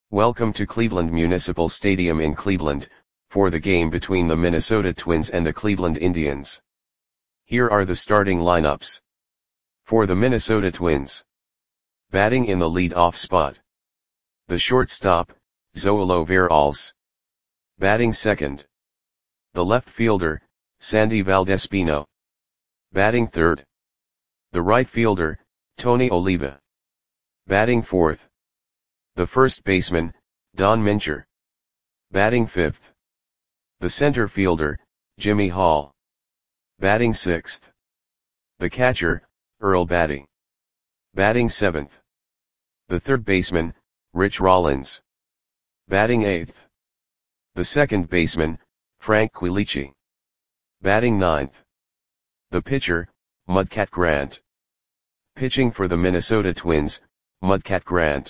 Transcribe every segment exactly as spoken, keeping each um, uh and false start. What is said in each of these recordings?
Welcome to Cleveland Municipal Stadium in Cleveland, for the game between the Minnesota Twins and the Cleveland Indians. Here are the starting lineups. For the Minnesota Twins. Batting in the lead-off spot. The shortstop, Zoilo Veralce. Batting second. The left fielder, Sandy Valdespino. Batting third. The right fielder, Tony Oliva. Batting fourth. The first baseman, Don Mincher. Batting fifth. The center fielder, Jimmy Hall. Batting sixth. The catcher, Earl Battey. Batting seventh. The third baseman, Rich Rollins. Batting eighth. The second baseman, Frank Quilici. Batting ninth. The pitcher, Mudcat Grant. Pitching for the Minnesota Twins, Mudcat Grant.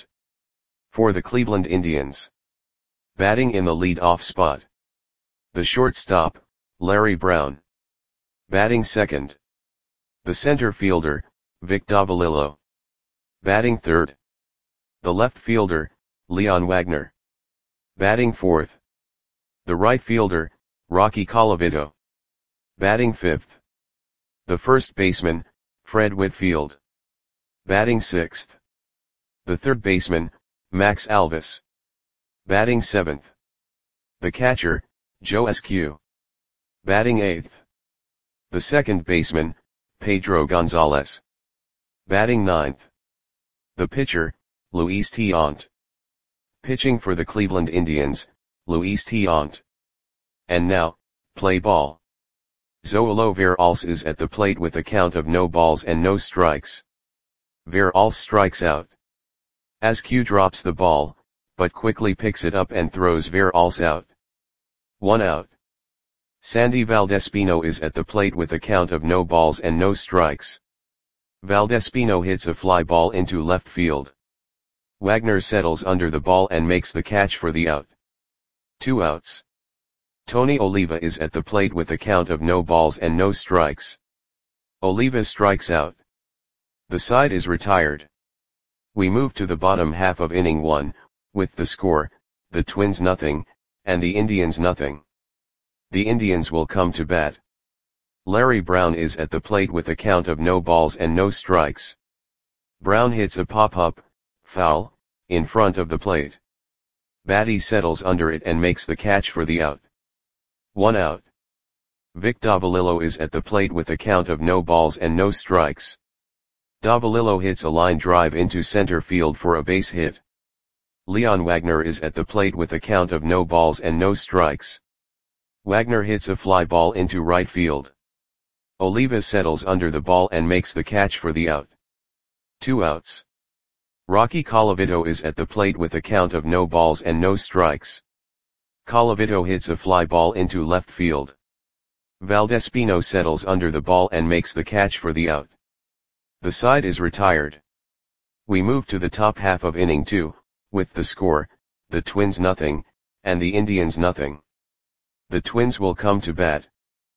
For the Cleveland Indians. Batting in the lead-off spot. The shortstop, Larry Brown. Batting second. The center fielder, Vic Davalillo. Batting third. The left fielder, Leon Wagner. Batting fourth. The right fielder, Rocky Colavito. Batting fifth. The first baseman, Fred Whitfield. Batting sixth. The third baseman, Max Alvis. Batting seventh. The catcher, Joe Eskew. Batting eighth. The second baseman, Pedro Gonzalez. Batting ninth. The pitcher, Luis Tiant. Pitching for the Cleveland Indians, Luis Tiant. And now, play ball. Zoilo Veralce is at the plate with a count of no balls and no strikes. Veralce strikes out. Eskew drops the ball, but quickly picks it up and throws Veralce out. One out. Sandy Valdespino is at the plate with a count of no balls and no strikes. Valdespino hits a fly ball into left field. Wagner settles under the ball and makes the catch for the out. Two outs. Tony Oliva is at the plate with a count of no balls and no strikes. Oliva strikes out. The side is retired. We move to the bottom half of inning one, with the score, the Twins nothing, and the Indians nothing. The Indians will come to bat. Larry Brown is at the plate with a count of no balls and no strikes. Brown hits a pop-up, foul, in front of the plate. Battey settles under it and makes the catch for the out. One out. Vic Davalillo is at the plate with a count of no balls and no strikes. Davalillo hits a line drive into center field for a base hit. Leon Wagner is at the plate with a count of no balls and no strikes. Wagner hits a fly ball into right field. Oliva settles under the ball and makes the catch for the out. Two outs. Rocky Colavito is at the plate with a count of no balls and no strikes. Colavito hits a fly ball into left field. Valdespino settles under the ball and makes the catch for the out. The side is retired. We move to the top half of inning two, with the score, the Twins nothing, and the Indians nothing. The Twins will come to bat.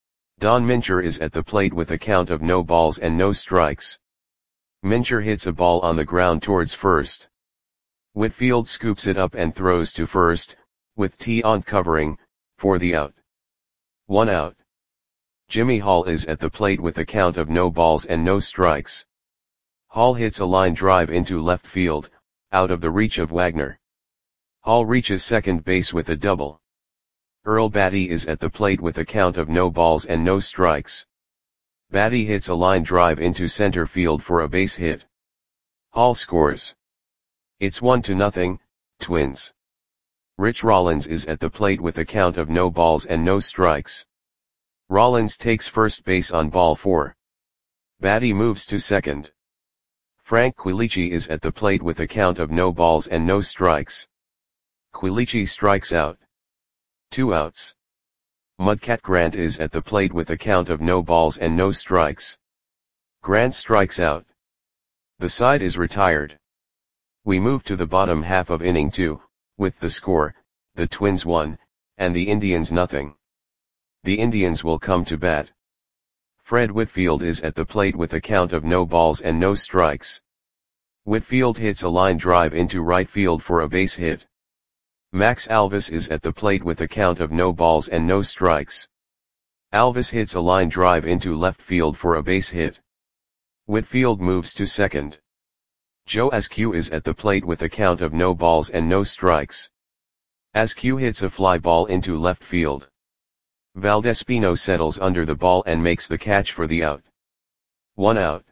Don Mincher is at the plate with a count of no balls and no strikes. Mincher hits a ball on the ground towards first. Whitfield scoops it up and throws to first, with Tiant covering, for the out. One out. Jimmy Hall is at the plate with a count of no balls and no strikes. Hall hits a line drive into left field, out of the reach of Wagner. Hall reaches second base with a double. Earl Battey is at the plate with a count of no balls and no strikes. Battey hits a line drive into center field for a base hit. Hall scores. It's one to nothing, Twins. Rich Rollins is at the plate with a count of no balls and no strikes. Rollins takes first base on ball four. Battey moves to second. Frank Quilici is at the plate with a count of no balls and no strikes. Quilici strikes out. Two outs. Mudcat Grant is at the plate with a count of no balls and no strikes. Grant strikes out. The side is retired. We move to the bottom half of inning two, with the score, the Twins one, and the Indians nothing. The Indians will come to bat. Fred Whitfield is at the plate with a count of no balls and no strikes. Whitfield hits a line drive into right field for a base hit. Max Alvis is at the plate with a count of no balls and no strikes. Alvis hits a line drive into left field for a base hit. Whitfield moves to second. Joe Askew is at the plate with a count of no balls and no strikes. Askew hits a fly ball into left field. Valdespino settles under the ball and makes the catch for the out. One out.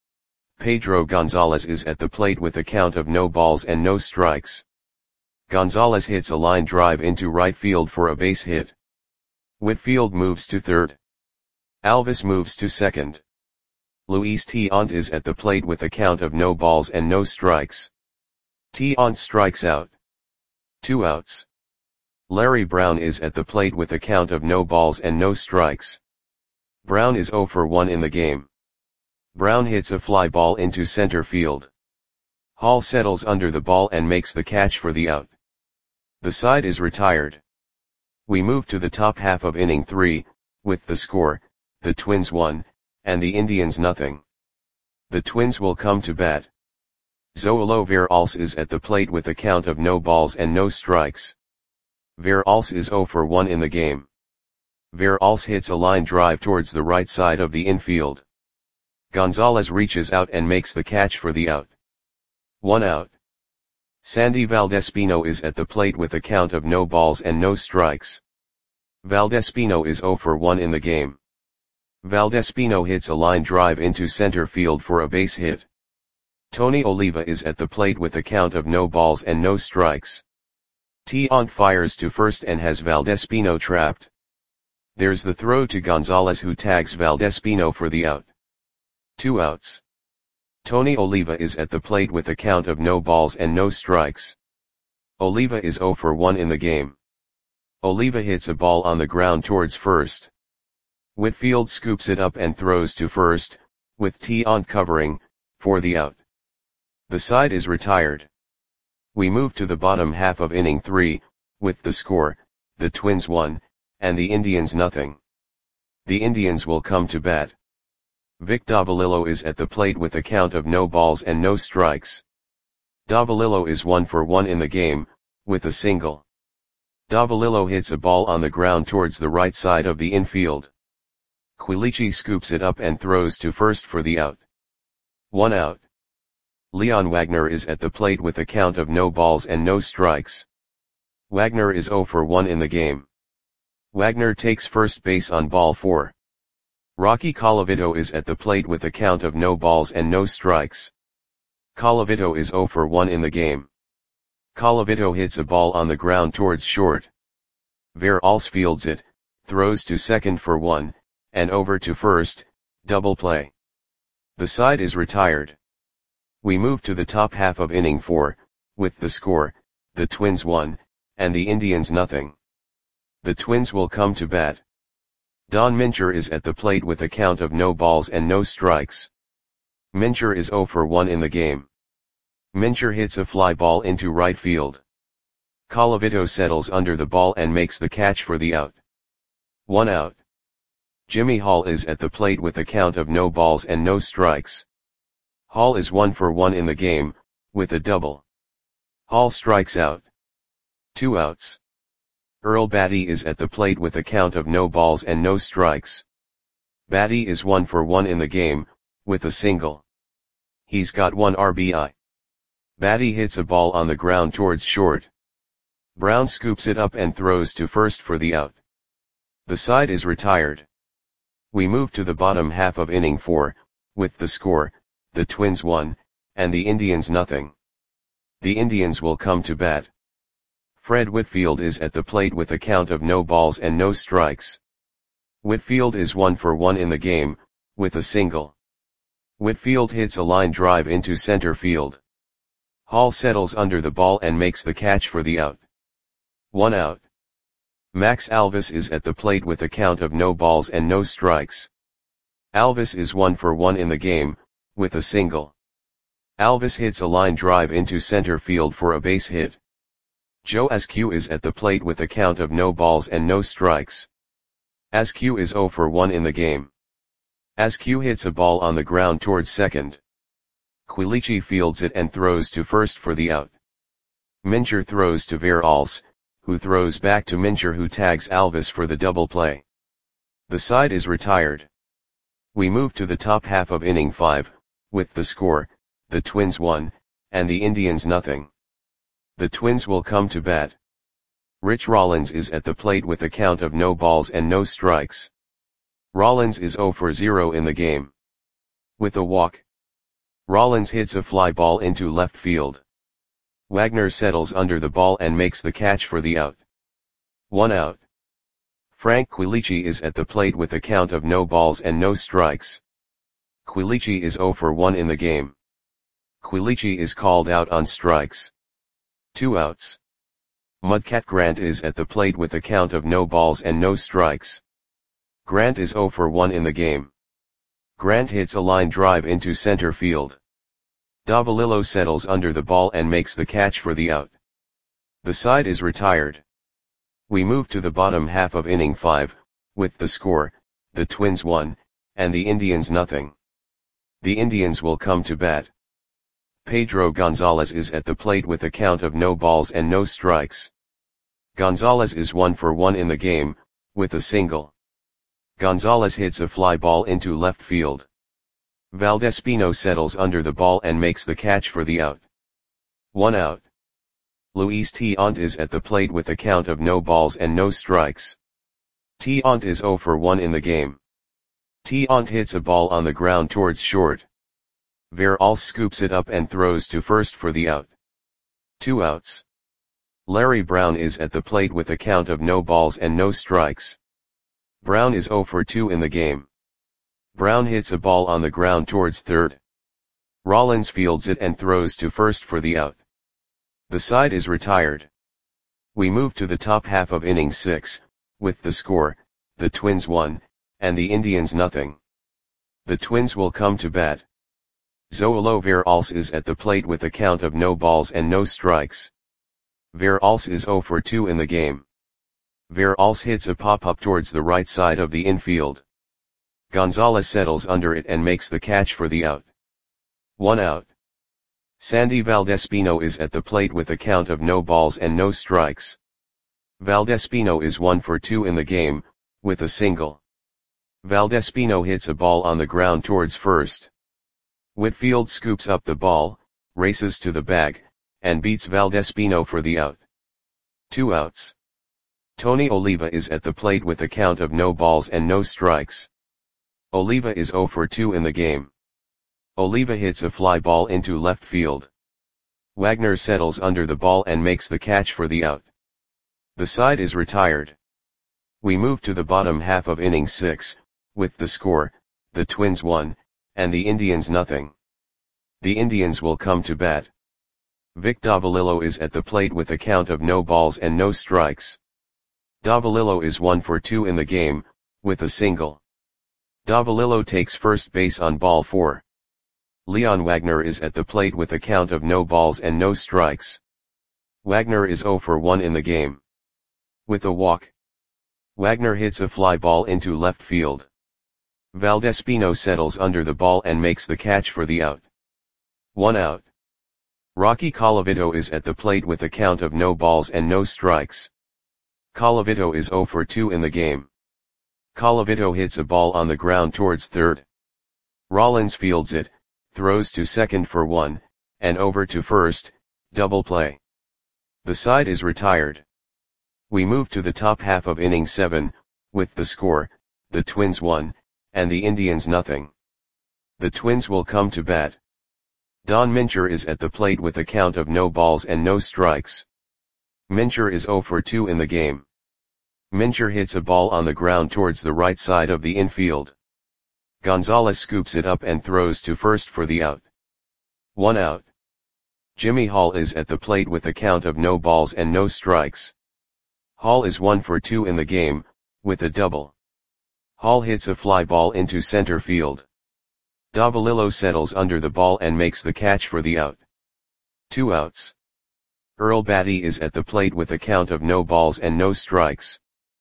Pedro Gonzalez is at the plate with a count of no balls and no strikes. Gonzalez hits a line drive into right field for a base hit. Whitfield moves to third. Alvis moves to second. Luis Tiant is at the plate with a count of no balls and no strikes. Tiant strikes out. Two outs. Larry Brown is at the plate with a count of no balls and no strikes. Brown is zero for one in the game. Brown hits a fly ball into center field. Hall settles under the ball and makes the catch for the out. The side is retired. We move to the top half of inning three, with the score, the Twins one, and the Indians nothing. The Twins will come to bat. Zoilo Veralce is at the plate with a count of no balls and no strikes. Veralce is zero for one in the game. Veralce hits a line drive towards the right side of the infield. Gonzalez reaches out and makes the catch for the out. One out. Sandy Valdespino is at the plate with a count of no balls and no strikes. Valdespino is zero for one in the game. Valdespino hits a line drive into center field for a base hit. Tony Oliva is at the plate with a count of no balls and no strikes. Tiant fires to first and has Valdespino trapped. There's the throw to Gonzalez, who tags Valdespino for the out. Two outs. Tony Oliva is at the plate with a count of no balls and no strikes. Oliva is zero for one in the game. Oliva hits a ball on the ground towards first. Whitfield scoops it up and throws to first, with Tiant covering, for the out. The side is retired. We move to the bottom half of inning three, with the score, the Twins one, and the Indians nothing. The Indians will come to bat. Vic Davalillo is at the plate with a count of no balls and no strikes. Davalillo is one for one in the game, with a single. Davalillo hits a ball on the ground towards the right side of the infield. Quilici scoops it up and throws to first for the out. One out. Leon Wagner is at the plate with a count of no balls and no strikes. Wagner is zero for one in the game. Wagner takes first base on ball four. Rocky Colavito is at the plate with a count of no balls and no strikes. Colavito is zero for one in the game. Colavito hits a ball on the ground towards short. Veralce fields it, throws to second for one, and over to first, double play. The side is retired. We move to the top half of inning four, with the score, the Twins one, and the Indians nothing. The Twins will come to bat. Don Mincher is at the plate with a count of no balls and no strikes. Mincher is zero for one in the game. Mincher hits a fly ball into right field. Colavito settles under the ball and makes the catch for the out. One out. Jimmy Hall is at the plate with a count of no balls and no strikes. Hall is one for one in the game, with a double. Hall strikes out. Two outs. Earl Batty is at the plate with a count of no balls and no strikes. Batty is one for one in the game, with a single. He's got one R B I. Batty hits a ball on the ground towards short. Brown scoops it up and throws to first for the out. The side is retired. We move to the bottom half of inning four, with the score, the Twins one, and the Indians nothing. The Indians will come to bat. Fred Whitfield is at the plate with a count of no balls and no strikes. Whitfield is one for one in the game, with a single. Whitfield hits a line drive into center field. Hall settles under the ball and makes the catch for the out. One out. Max Alvis is at the plate with a count of no balls and no strikes. Alvis is one for one in the game, with a single. Alvis hits a line drive into center field for a base hit. Joe Askew is at the plate with a count of no balls and no strikes. Askew is zero for one in the game. Askew hits a ball on the ground towards second. Quilici fields it and throws to first for the out. Mincher throws to Veralce, who throws back to Mincher, who tags Alvis for the double play. The side is retired. We move to the top half of inning five, with the score, the Twins one, and the Indians nothing. The Twins will come to bat. Rich Rollins is at the plate with a count of no balls and no strikes. Rollins is zero for zero in the game. With a walk, Rollins hits a fly ball into left field. Wagner settles under the ball and makes the catch for the out. One out. Frank Quilici is at the plate with a count of no balls and no strikes. Quilici is zero for one in the game. Quilici is called out on strikes. Two outs. Mudcat Grant is at the plate with a count of no balls and no strikes. Grant is zero for one in the game. Grant hits a line drive into center field. Davalillo settles under the ball and makes the catch for the out. The side is retired. We move to the bottom half of inning five, with the score, the Twins one, and the Indians nothing. The Indians will come to bat. Pedro Gonzalez is at the plate with a count of no balls and no strikes. Gonzalez is one for one in the game, with a single. Gonzalez hits a fly ball into left field. Valdespino settles under the ball and makes the catch for the out. One out. Luis Tiant is at the plate with a count of no balls and no strikes. Tiant is zero for one in the game. Tiant hits a ball on the ground towards short. Veralce scoops it up and throws to first for the out. Two outs. Larry Brown is at the plate with a count of no balls and no strikes. Brown is zero for two in the game. Brown hits a ball on the ground towards third. Rollins fields it and throws to first for the out. The side is retired. We move to the top half of inning six, with the score, the Twins one, and the Indians nothing. The Twins will come to bat. Zoilo Veralce is at the plate with a count of no balls and no strikes. Veralce is zero for two in the game. Veralce hits a pop-up towards the right side of the infield. Gonzalez settles under it and makes the catch for the out. One out. Sandy Valdespino is at the plate with a count of no balls and no strikes. Valdespino is one for two in the game, with a single. Valdespino hits a ball on the ground towards first. Whitfield scoops up the ball, races to the bag, and beats Valdespino for the out. Two outs. Tony Oliva is at the plate with a count of no balls and no strikes. Oliva is zero for two in the game. Oliva hits a fly ball into left field. Wagner settles under the ball and makes the catch for the out. The side is retired. We move to the bottom half of inning six, with the score, the Twins one, and the Indians nothing. The Indians will come to bat. Vic Davalillo is at the plate with a count of no balls and no strikes. Davalillo is one for two in the game, with a single. Davalillo takes first base on ball four. Leon Wagner is at the plate with a count of no balls and no strikes. Wagner is zero for one in the game. With a walk, Wagner hits a fly ball into left field. Valdespino settles under the ball and makes the catch for the out. One out. Rocky Colavito is at the plate with a count of no balls and no strikes. Colavito is zero for two in the game. Colavito hits a ball on the ground towards third. Rollins fields it, throws to second for one, and over to first, double play. The side is retired. We move to the top half of inning seven, with the score, the Twins one, and the Indians nothing. The Twins will come to bat. Don Mincher is at the plate with a count of no balls and no strikes. Mincher is zero for two in the game. Mincher hits a ball on the ground towards the right side of the infield. Gonzalez scoops it up and throws to first for the out. One out. Jimmy Hall is at the plate with a count of no balls and no strikes. Hall is one for two in the game, with a double. Hall hits a fly ball into center field. Davalillo settles under the ball and makes the catch for the out. Two outs. Earl Batty is at the plate with a count of no balls and no strikes.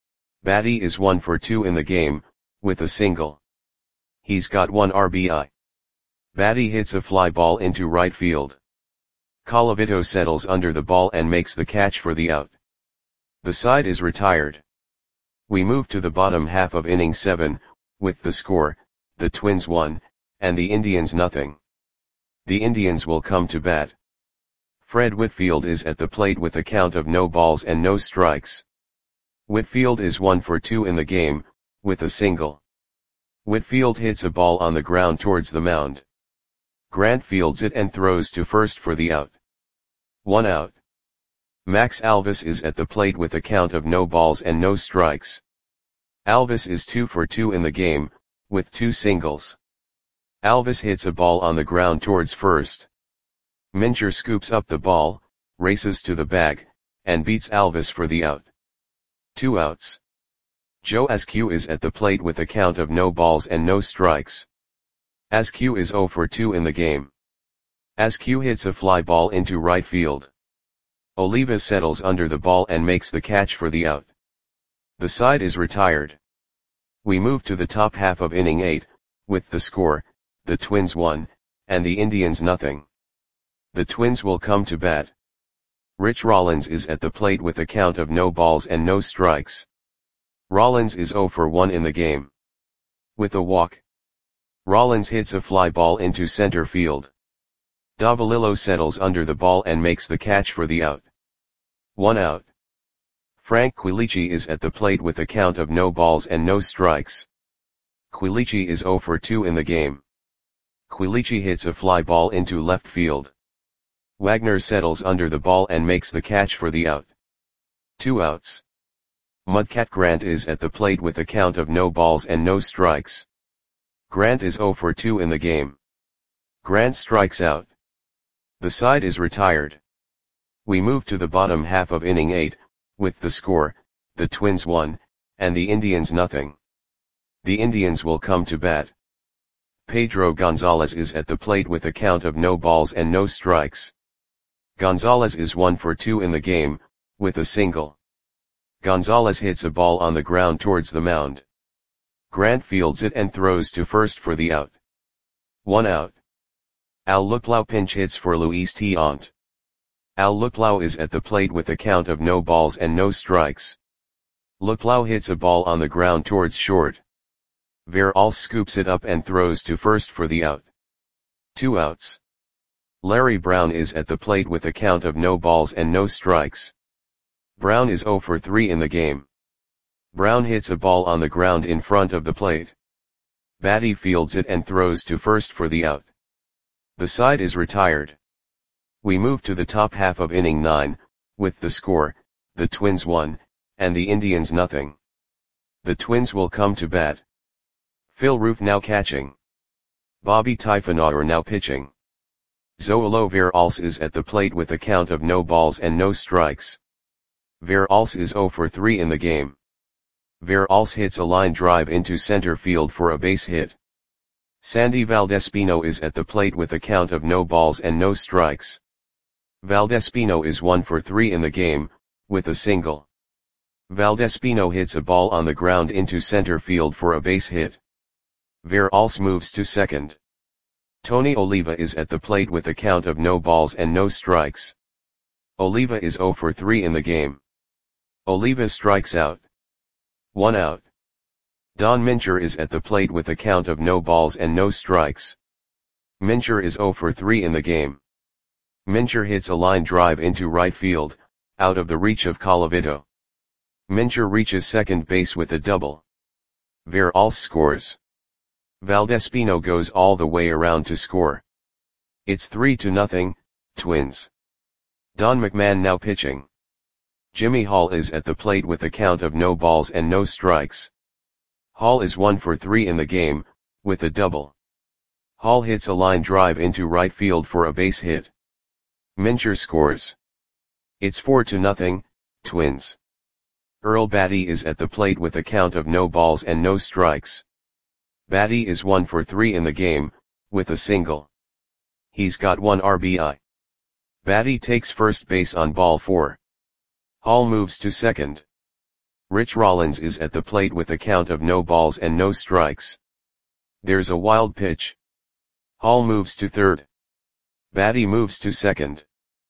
Batty is one for two in the game, with a single. He's got one R B I. Batty hits a fly ball into right field. Colavito settles under the ball and makes the catch for the out. The side is retired. We move to the bottom half of inning seven, with the score, the Twins one, and the Indians nothing. The Indians will come to bat. Fred Whitfield is at the plate with a count of no balls and no strikes. Whitfield is one for two in the game, with a single. Whitfield hits a ball on the ground towards the mound. Grant fields it and throws to first for the out. One out. Max Alvis is at the plate with a count of no balls and no strikes. Alvis is two for two in the game, with two singles. Alvis hits a ball on the ground towards first. Mincher scoops up the ball, races to the bag, and beats Alvis for the out. Two outs. Joe Askew is at the plate with a count of no balls and no strikes. Askew is zero for two in the game. Askew hits a fly ball into right field. Oliva settles under the ball and makes the catch for the out. The side is retired. We move to the top half of inning eight, with the score, the Twins one, and the Indians nothing. The Twins will come to bat. Rich Rollins is at the plate with a count of no balls and no strikes. Rollins is zero for one in the game. With a walk. Rollins hits a fly ball into center field. Davalillo settles under the ball and makes the catch for the out. One out. Frank Quilici is at the plate with a count of no balls and no strikes. Quilici is zero for two in the game. Quilici hits a fly ball into left field. Wagner settles under the ball and makes the catch for the out. Two outs. Mudcat Grant is at the plate with a count of no balls and no strikes. Grant is zero for two in the game. Grant strikes out. The side is retired. We move to the bottom half of inning eight, with the score, the Twins one, and the Indians nothing. The Indians will come to bat. Pedro Gonzalez is at the plate with a count of no balls and no strikes. Gonzalez is one for two in the game, with a single. Gonzalez hits a ball on the ground towards the mound. Grant fields it and throws to first for the out. One out. Al Luplow pinch hits for Luis Tiant. Al Luplow is at the plate with a count of no balls and no strikes. Luplow hits a ball on the ground towards short. Veralce scoops it up and throws to first for the out. Two outs. Larry Brown is at the plate with a count of no balls and no strikes. Brown is zero for three in the game. Brown hits a ball on the ground in front of the plate. Batty fields it and throws to first for the out. The side is retired. We move to the top half of inning nine, with the score, the Twins one, and the Indians nothing. The Twins will come to bat. Phil Roof now catching. Bobby Typhonauer now pitching. Zoilo Veralce is at the plate with a count of no balls and no strikes. Veralce is zero for three in the game. Veralce hits a line drive into center field for a base hit. Sandy Valdespino is at the plate with a count of no balls and no strikes. Valdespino is one for three in the game, with a single. Valdespino hits a ball on the ground into center field for a base hit. Veralce moves to second. Tony Oliva is at the plate with a count of no balls and no strikes. Oliva is zero for three in the game. Oliva strikes out. One out. Don Mincher is at the plate with a count of no balls and no strikes. Mincher is zero for three in the game. Mincher hits a line drive into right field, out of the reach of Colavito. Mincher reaches second base with a double. Veralce scores. Valdespino goes all the way around to score. It's three to nothing, Twins. Don McMahon now pitching. Jimmy Hall is at the plate with a count of no balls and no strikes. Hall is one for three in the game, with a double. Hall hits a line drive into right field for a base hit. Mincher scores. It's four to nothing, Twins. Earl Batty is at the plate with a count of no balls and no strikes. Batty is one for three in the game, with a single. He's got one R B I. Batty takes first base on ball four. Hall moves to second. Rich Rollins is at the plate with a count of no balls and no strikes. There's a wild pitch. Hall moves to third. Batty moves to second.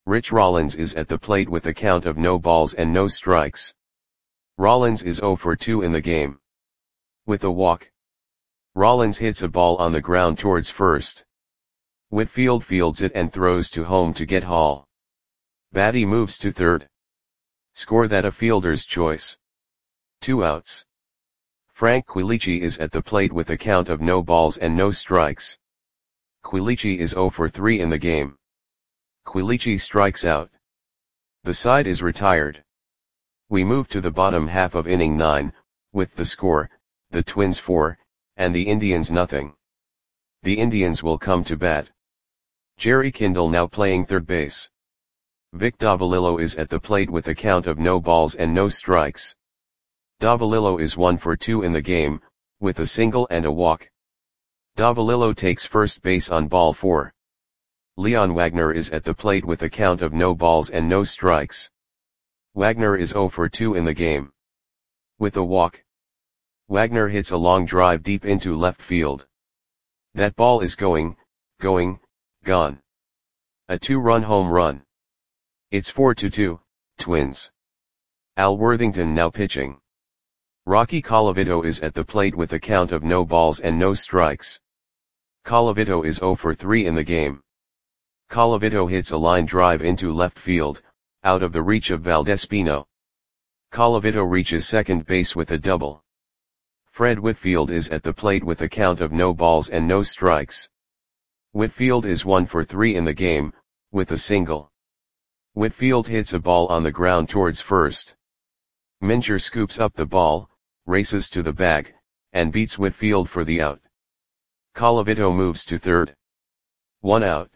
Rich Rollins is at the plate with a count of no balls and no strikes. Rollins is zero for two in the game. With a walk, Rollins hits a ball on the ground towards first. Whitfield fields it and throws to home to get Hall. Batty moves to third. Score that a fielder's choice. Two outs. Frank Quilici is at the plate with a count of no balls and no strikes. Quilici is zero for three in the game. Quilici strikes out. The side is retired. We move to the bottom half of inning nine, with the score, the Twins four, and the Indians nothing. The Indians will come to bat. Jerry Kindle now playing third base. Vic Davalillo is at the plate with a count of no balls and no strikes. Davalillo is one for two in the game, with a single and a walk. Davalillo takes first base on ball four. Leon Wagner is at the plate with a count of no balls and no strikes. Wagner is zero for two in the game. With a walk, Wagner hits a long drive deep into left field. That ball is going, going, gone. A two-run home run. It's four to two, Twins. Al Worthington now pitching. Rocky Colavito is at the plate with a count of no balls and no strikes. Colavito is zero for three in the game. Colavito hits a line drive into left field, out of the reach of Valdespino. Colavito reaches second base with a double. Fred Whitfield is at the plate with a count of no balls and no strikes. Whitfield is one for three in the game, with a single. Whitfield hits a ball on the ground towards first. Mincher scoops up the ball, races to the bag, and beats Whitfield for the out. Colavito moves to third. One out.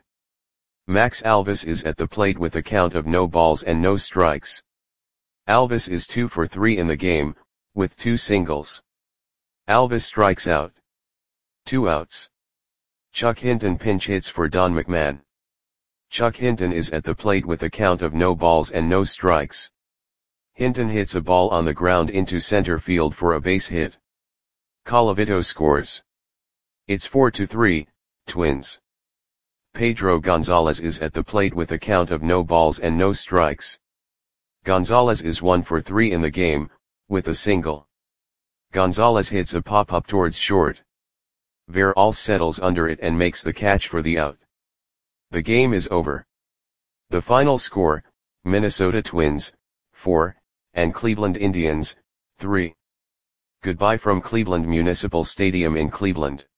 Max Alvis is at the plate with a count of no balls and no strikes. Alvis is two for three in the game, with two singles. Alvis strikes out. Two outs. Chuck Hinton pinch hits for Don McMahon. Chuck Hinton is at the plate with a count of no balls and no strikes. Hinton hits a ball on the ground into center field for a base hit. Colavito scores. It's four to three, Twins. Pedro Gonzalez is at the plate with a count of no balls and no strikes. Gonzalez is one for three in the game, with a single. Gonzalez hits a pop-up towards short. Veralles settles under it and makes the catch for the out. The game is over. The final score, Minnesota Twins, four, and Cleveland Indians, three. Goodbye from Cleveland Municipal Stadium in Cleveland.